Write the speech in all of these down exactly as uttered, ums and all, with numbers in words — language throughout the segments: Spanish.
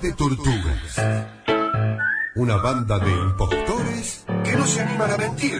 de Tortugas. Una banda de impostores que no se animan a mentir.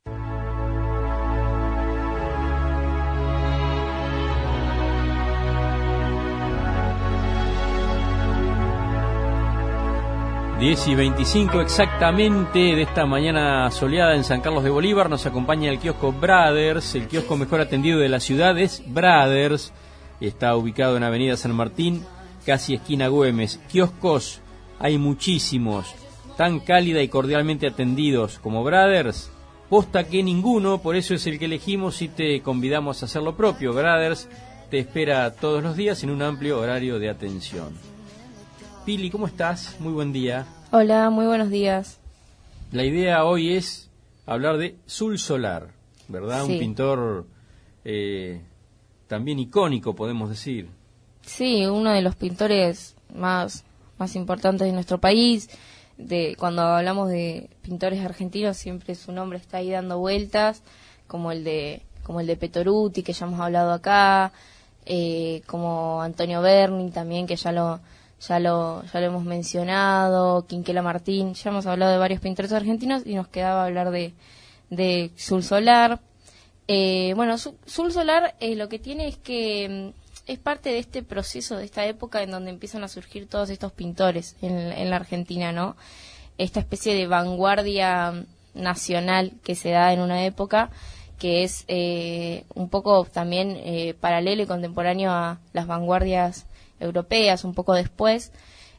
diez y veinticinco exactamente de esta mañana soleada en San Carlos de Bolívar. Nos acompaña el kiosco Brothers, el kiosco mejor atendido de la ciudad es Brothers. Está ubicado en Avenida San Martín, casi esquina Güemes. Kioscos hay muchísimos, tan cálida y cordialmente atendidos como Brothers, posta que ninguno, por eso es el que elegimos y te convidamos a hacer lo propio. Brothers te espera todos los días en un amplio horario de atención. Pili, ¿cómo estás? Muy buen día. Hola, muy buenos días. La idea hoy es hablar de Sul Solar, ¿verdad? Sí. Un pintor eh, también icónico, podemos decir. Sí, uno de los pintores más, más importantes de nuestro país. De, cuando hablamos de pintores argentinos, siempre su nombre está ahí dando vueltas, como el de, como el de Petoruti, que ya hemos hablado acá, eh, como Antonio Berni también, que ya lo... Ya lo, ya lo hemos mencionado, Quinquela Martín, ya hemos hablado de varios pintores argentinos y nos quedaba hablar de, de Sul Solar. Eh, bueno, Sul Solar eh, lo que tiene es que es parte de este proceso, de esta época en donde empiezan a surgir todos estos pintores en, en la Argentina, ¿no? Esta especie de vanguardia nacional que se da en una época que es eh, un poco también eh, paralelo y contemporáneo a las vanguardias europeas, un poco después,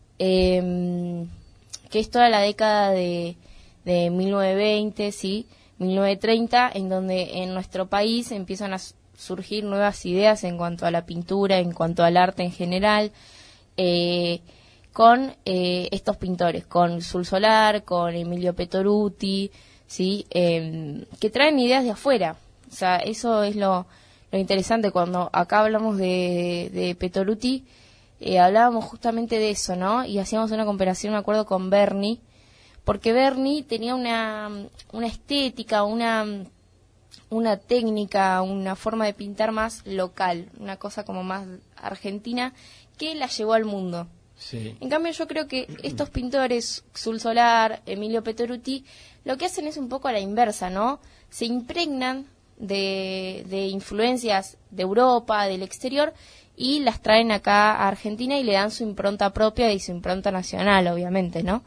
eh, que es toda la década de, de mil novecientos veinte, ¿sí? mil novecientos treinta, en donde en nuestro país empiezan a surgir nuevas ideas en cuanto a la pintura, en cuanto al arte en general, eh, con eh, estos pintores, con Sul Solar, con Emilio Petoruti, ¿sí? Eh, que traen ideas de afuera. O sea, eso es lo, lo interesante. Cuando acá hablamos de, de Petoruti, Eh, hablábamos justamente de eso, ¿no? Y hacíamos una comparación, me acuerdo, con Berni, porque Berni tenía una, una estética, una, una técnica, una forma de pintar más local, una cosa como más argentina, que la llevó al mundo. Sí. En cambio, yo creo que estos pintores, Sul Solar, Emilio Petoruti, lo que hacen es un poco a la inversa, ¿no? Se impregnan de, de influencias de Europa, del exterior, y las traen acá a Argentina y le dan su impronta propia y su impronta nacional, obviamente, ¿no?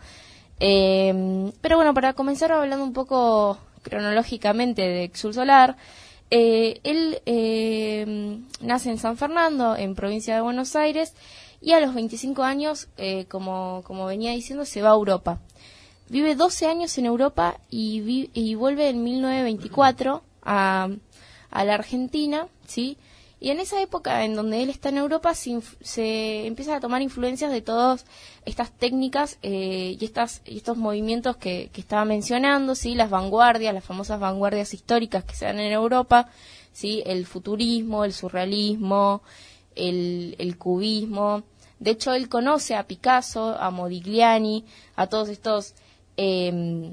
Eh, pero bueno, para comenzar hablando un poco cronológicamente de Sul Solar, eh, él eh, nace en San Fernando, en provincia de Buenos Aires, y a los veinticinco años, eh, como, como venía diciendo, se va a Europa. Vive doce años en Europa y, vi, y vuelve en mil novecientos veinticuatro a, a la Argentina, ¿sí? Y en esa época en donde él está en Europa se, se empiezan a tomar influencias de todas estas técnicas eh, y estas y estos movimientos que, que estaba mencionando, sí, las vanguardias, las famosas vanguardias históricas que se dan en Europa, sí, el futurismo, el surrealismo, el, el cubismo. De hecho, él conoce a Picasso, a Modigliani, a todos estos eh,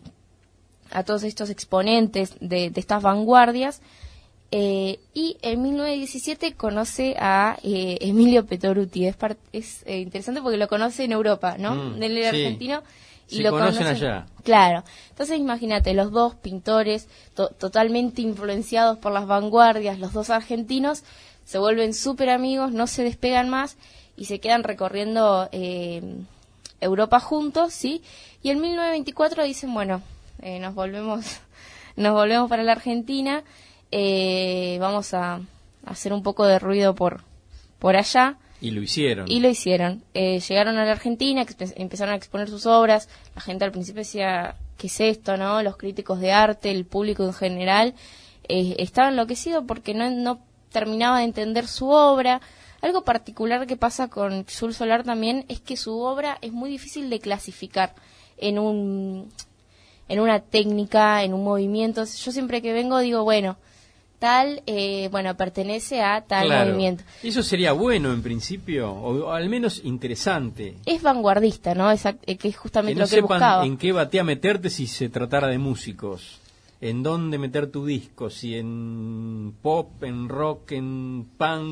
a todos estos exponentes de, de estas vanguardias. Eh, y en mil novecientos diecisiete conoce a eh, Emilio Petoruti. Es, part, es eh, interesante porque lo conoce en Europa, ¿no? Mm, Él era sí. argentino y Se lo conocen conocen allá. Claro. Entonces imagínate, los dos pintores to- totalmente influenciados por las vanguardias, los dos argentinos, se vuelven súper amigos, no se despegan más y se quedan recorriendo eh, Europa juntos, ¿sí? Y en mil novecientos veinticuatro dicen, bueno, eh, nos volvemos nos volvemos para la Argentina. Eh, vamos a hacer un poco de ruido por por allá. Y lo hicieron. Y lo hicieron. Eh, llegaron a la Argentina, exp- empezaron a exponer sus obras. La gente al principio decía, ¿qué es esto, no? Los críticos de arte, el público en general, eh, estaba enloquecido porque no, no terminaba de entender su obra. Algo particular que pasa con Sul Solar también es que su obra es muy difícil de clasificar en un en una técnica, en un movimiento. Yo siempre que vengo digo, bueno, tal, eh, bueno, pertenece a tal Claro. movimiento. Eso sería bueno en principio, o, o al menos interesante. Es vanguardista, ¿no? Exact- eh, que es justamente Que no lo que él sepan buscaba. en qué batea meterte si se tratara de músicos. En dónde meter tu disco, si en pop, en rock, en punk,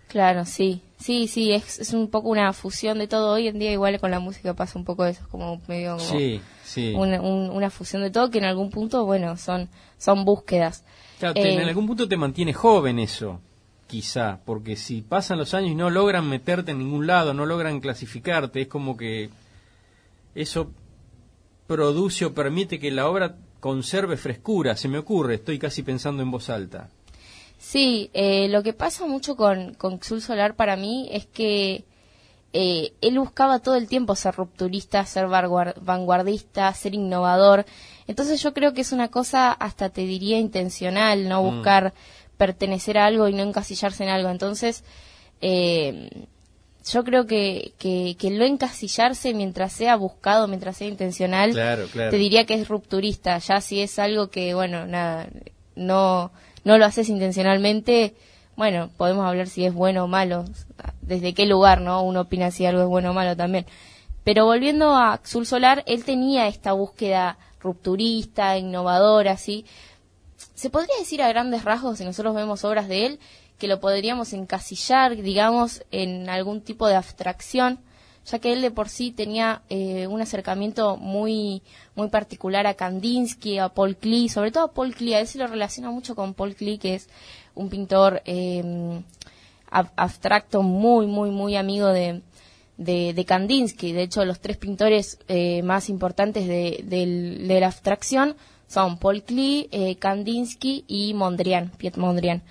Claro, sí, sí, sí, es, es un poco una fusión de todo. Hoy en día igual con la música pasa un poco eso, como medio como sí, sí. Una, un, una fusión de todo que en algún punto, bueno, son, son búsquedas. Claro, te, Eh, en algún punto te mantiene joven eso, quizá, porque si pasan los años y no logran meterte en ningún lado, no logran clasificarte, es como que eso produce o permite que la obra conserve frescura, se me ocurre, estoy casi pensando en voz alta. Sí, eh, lo que pasa mucho con, con Xul Solar para mí es que eh, él buscaba todo el tiempo ser rupturista, ser vanguardista, ser innovador. Entonces yo creo que es una cosa, hasta te diría, intencional, no buscar mm. pertenecer a algo y no encasillarse en algo. Entonces, eh, yo creo que, que, que no encasillarse mientras sea buscado, mientras sea intencional, claro, claro. te diría que es rupturista. Ya si es algo que, bueno, nada, no, no lo haces intencionalmente, bueno, podemos hablar si es bueno o malo, desde qué lugar, ¿no? Uno opina si algo es bueno o malo también. Pero volviendo a Xul Solar, él tenía esta búsqueda rupturista, innovadora, ¿sí? Se podría decir a grandes rasgos, si nosotros vemos obras de él, que lo podríamos encasillar, digamos, en algún tipo de abstracción, ya que él de por sí tenía eh, un acercamiento muy muy particular a Kandinsky, a Paul Klee, sobre todo a Paul Klee. A él se lo relaciona mucho con Paul Klee, que es un pintor eh, ab- abstracto muy, muy, muy amigo de, de, de Kandinsky. De hecho, los tres pintores eh, más importantes de, de, de la abstracción son Paul Klee, eh, Kandinsky y Mondrian, Piet Mondrian.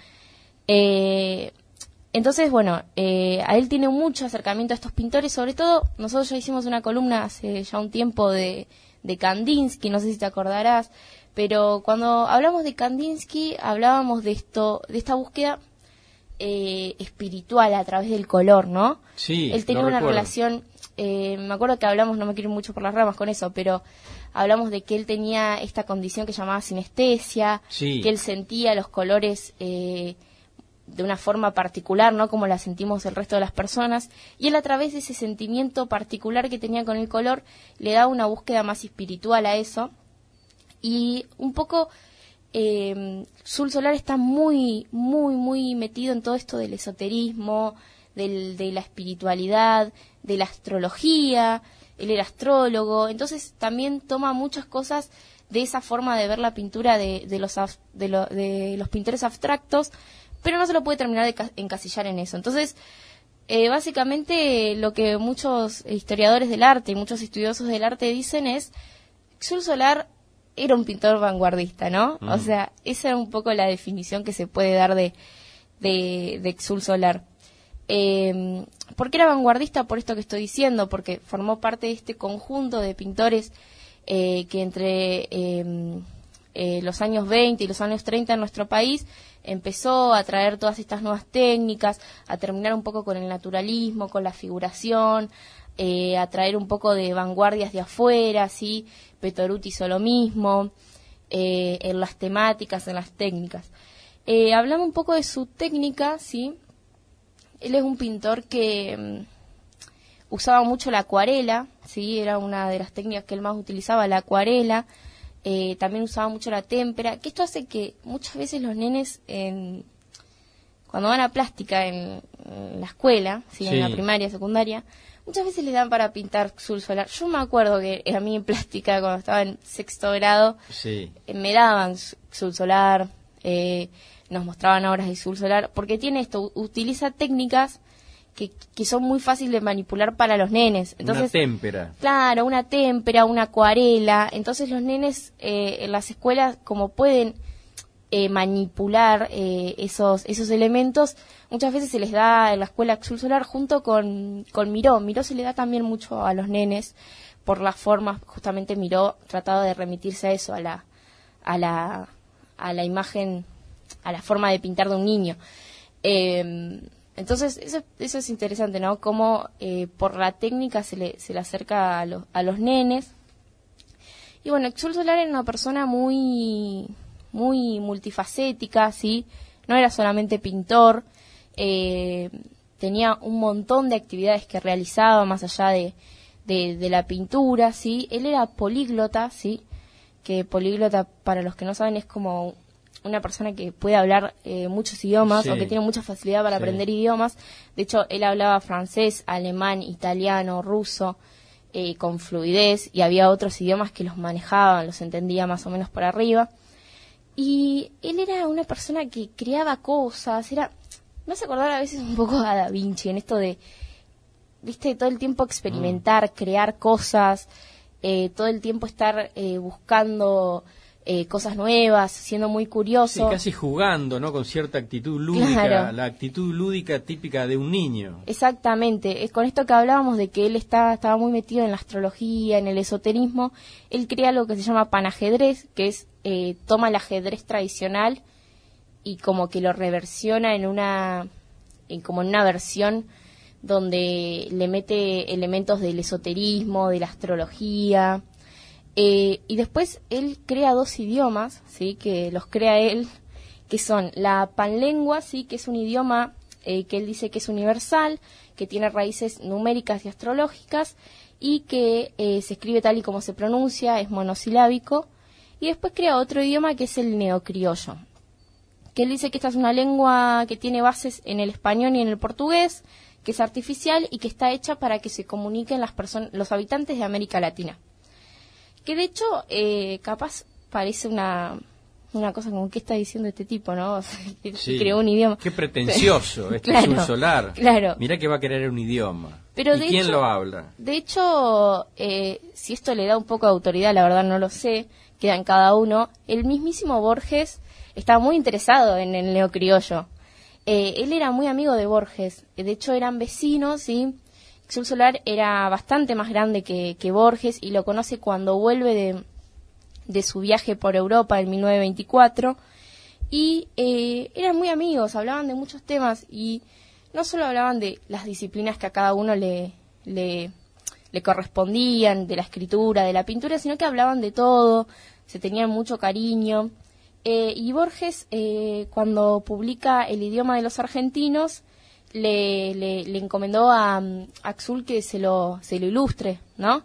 Eh, entonces, bueno, eh, a él tiene mucho acercamiento a estos pintores, sobre todo, nosotros ya hicimos una columna hace ya un tiempo de, de Kandinsky, no sé si te acordarás, pero cuando hablamos de Kandinsky hablábamos de esto, de esta búsqueda eh, espiritual a través del color, ¿no? Sí, él tenía lo una recuerdo. relación, eh, me acuerdo que hablamos, no me quiero ir mucho por las ramas con eso, pero hablamos de que él tenía esta condición que llamaba sinestesia, sí. que él sentía los colores eh, de una forma particular, ¿no? Como la sentimos el resto de las personas, y él a través de ese sentimiento particular que tenía con el color le daba una búsqueda más espiritual a eso. Y un poco eh, Xul Solar está muy, muy, muy metido en todo esto del esoterismo, del, de la espiritualidad, de la astrología. Él era astrólogo, entonces también toma muchas cosas de esa forma de ver la pintura de, de, los, de, lo, de los pintores abstractos, pero no se lo puede terminar de encasillar en eso. Entonces, eh, básicamente lo que muchos historiadores del arte y muchos estudiosos del arte dicen es Xul Solar era un pintor vanguardista, ¿no? Mm. O sea, esa es un poco la definición que se puede dar de, de, de Xul Solar. Eh, ¿Por qué era vanguardista? Por esto que estoy diciendo, porque formó parte de este conjunto de pintores eh, que entre eh, eh, los años veinte y los años treinta en nuestro país empezó a traer todas estas nuevas técnicas, a terminar un poco con el naturalismo, con la figuración, eh, a traer un poco de vanguardias de afuera, ¿sí? Petoruti hizo lo mismo, eh, en las temáticas, en las técnicas. Eh, hablando un poco de su técnica, ¿sí? Él es un pintor que um, usaba mucho la acuarela, ¿sí? Era una de las técnicas que él más utilizaba, la acuarela. Eh, también usaba mucho la témpera, que esto hace que muchas veces los nenes, en, cuando van a plástica en, en la escuela, ¿sí? Sí. En la primaria, secundaria, muchas veces les dan para pintar Xul Solar. Yo me acuerdo que a mí en plástica, cuando estaba en sexto grado, sí. eh, me daban Xul Solar, eh, nos mostraban obras de Xul Solar, porque tiene esto, utiliza técnicas que, que son muy fáciles de manipular para los nenes. Entonces, una témpera. Claro, una témpera, una acuarela. Entonces los nenes eh, en las escuelas, como pueden eh, manipular eh, esos esos elementos, muchas veces se les da en la escuela Xul Solar junto con, con Miró. Miró se le da también mucho a los nenes por las formas. Justamente Miró trataba de remitirse a eso, a la a la a la imagen, a la forma de pintar de un niño. Eh, entonces, eso, eso es interesante, ¿no? Cómo eh, por la técnica se le, se le acerca a, lo, a los nenes. Y bueno, Xul Solar era una persona muy, muy multifacética, ¿sí? No era solamente pintor, eh, tenía un montón de actividades que realizaba más allá de, de, de la pintura, ¿sí? Él era políglota, ¿sí? Que políglota, para los que no saben, es como una persona que puede hablar eh, muchos idiomas, sí. o que tiene mucha facilidad para sí. aprender idiomas. De hecho, él hablaba francés, alemán, italiano, ruso, eh, con fluidez, y había otros idiomas que los manejaban, los entendía más o menos por arriba. Y él era una persona que creaba cosas, era, me hace acordar a veces un poco a Da Vinci, en esto de, viste, todo el tiempo experimentar, mm. crear cosas, eh, todo el tiempo estar eh, buscando eh, cosas nuevas, siendo muy curioso. Sí, casi jugando, ¿no? Con cierta actitud lúdica, claro. La actitud lúdica típica de un niño. Exactamente, es con esto que hablábamos de que él está, estaba muy metido en la astrología, en el esoterismo. Él crea algo que se llama panajedrez, que es, eh, toma el ajedrez tradicional y como que lo reversiona en una, en como en una versión donde le mete elementos del esoterismo, de la astrología. Eh, y después él crea dos idiomas, ¿sí? Que los crea él, que son la panlengua, ¿sí? Que es un idioma eh, que él dice que es universal, que tiene raíces numéricas y astrológicas, y que eh, se escribe tal y como se pronuncia, es monosilábico. Y después crea otro idioma que es el neocriollo, que él dice que esta es una lengua que tiene bases en el español y en el portugués, que es artificial y que está hecha para que se comuniquen las personas, los habitantes de América Latina. Que de hecho, eh, capaz parece una una cosa como, ¿qué está diciendo este tipo, no? O sea, que sí, creó un idioma. Qué pretencioso, este claro, Azul Solar. Claro. Mirá que va a querer un idioma. Pero ¿Y de quién hecho, lo habla? De hecho, eh, si esto le da un poco de autoridad, la verdad no lo sé, queda en cada uno. El mismísimo Borges estaba muy interesado en el neocriollo. Eh, él era muy amigo de Borges, de hecho eran vecinos, ¿sí? Azul Solar era bastante más grande que, que Borges y lo conoce cuando vuelve de, de su viaje por Europa en mil novecientos veinticuatro y eh, eran muy amigos, hablaban de muchos temas y no solo hablaban de las disciplinas que a cada uno le, le, le correspondían, de la escritura, de la pintura, sino que hablaban de todo, se tenían mucho cariño. Eh, y Borges, eh, cuando publica El idioma de los argentinos, le, le, le encomendó a, a Azul que se lo, se lo ilustre, ¿no?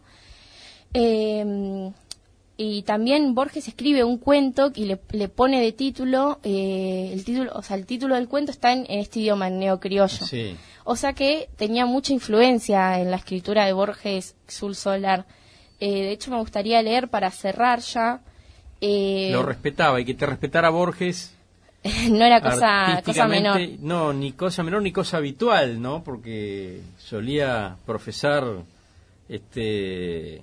Eh, y también Borges escribe un cuento y le, le pone de título, eh, el título, o sea, el título del cuento está en, en este idioma, en neocriollo. Sí. O sea que tenía mucha influencia en la escritura de Borges, Azul Solar. Eh, de hecho, me gustaría leer para cerrar ya. Eh, lo respetaba, y que te respetara Borges no era cosa, cosa menor. No, ni cosa menor ni cosa habitual, ¿no? Porque solía profesar este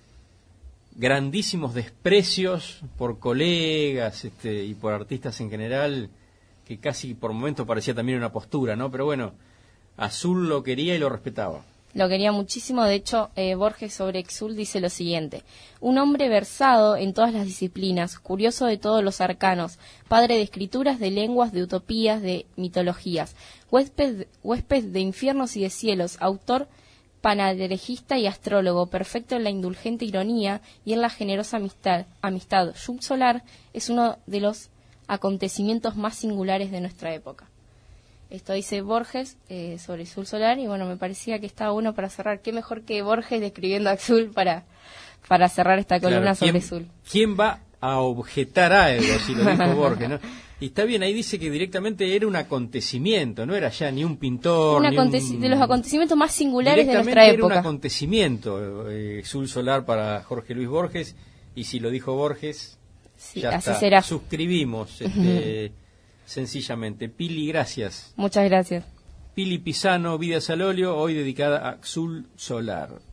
grandísimos desprecios por colegas este, y por artistas en general, que casi por momentos parecía también una postura, ¿no? Pero bueno, Azul lo quería y lo respetaba. Lo quería muchísimo. De hecho, eh, Borges sobre Azul dice lo siguiente: un hombre versado en todas las disciplinas, curioso de todos los arcanos, padre de escrituras, de lenguas, de utopías, de mitologías, huésped, huésped de infiernos y de cielos, autor panadregista y astrólogo, perfecto en la indulgente ironía y en la generosa amistad. amistad. Azul Solar es uno de los acontecimientos más singulares de nuestra época. Esto dice Borges eh, sobre Azul Solar, y bueno, me parecía que estaba bueno para cerrar. Qué mejor que Borges describiendo a Azul para, para cerrar esta columna, claro, sobre Azul. ¿Quién va a objetar algo, si lo dijo Borges, ¿no? Y está bien, ahí dice que directamente era un acontecimiento, no era ya ni un pintor, un ni un... de los acontecimientos más singulares de nuestra época. Era un acontecimiento, eh, Azul Solar para Jorge Luis Borges, y si lo dijo Borges, sí, ya así está. será. Suscribimos, este... sencillamente. Pili, gracias. Muchas gracias. Pili Pisano, Vida Salolio, hoy dedicada a Azul Solar.